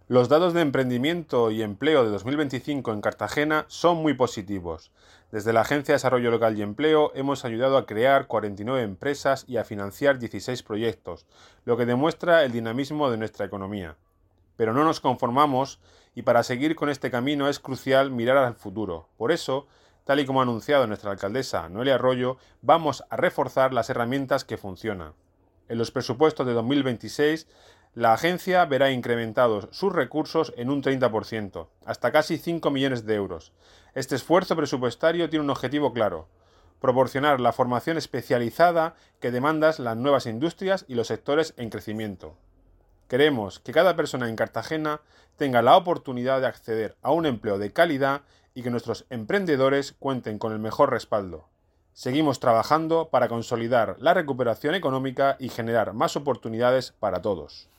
Los datos de emprendimiento y empleo de 2025 en Cartagena son muy positivos. Desde la Agencia de Desarrollo Local y Empleo hemos ayudado a crear 49 empresas y a financiar 16 proyectos, lo que demuestra el dinamismo de nuestra economía. Pero no nos conformamos y para seguir con este camino es crucial mirar al futuro. Por eso, tal y como ha anunciado nuestra alcaldesa Noelia Arroyo, vamos a reforzar las herramientas que funcionan. En los presupuestos de 2026, la agencia verá incrementados sus recursos en un 30%, hasta casi 5 millones de euros. Este esfuerzo presupuestario tiene un objetivo claro: proporcionar la formación especializada que demandan las nuevas industrias y los sectores en crecimiento. Queremos que cada persona en Cartagena tenga la oportunidad de acceder a un empleo de calidad y que nuestros emprendedores cuenten con el mejor respaldo. Seguimos trabajando para consolidar la recuperación económica y generar más oportunidades para todos.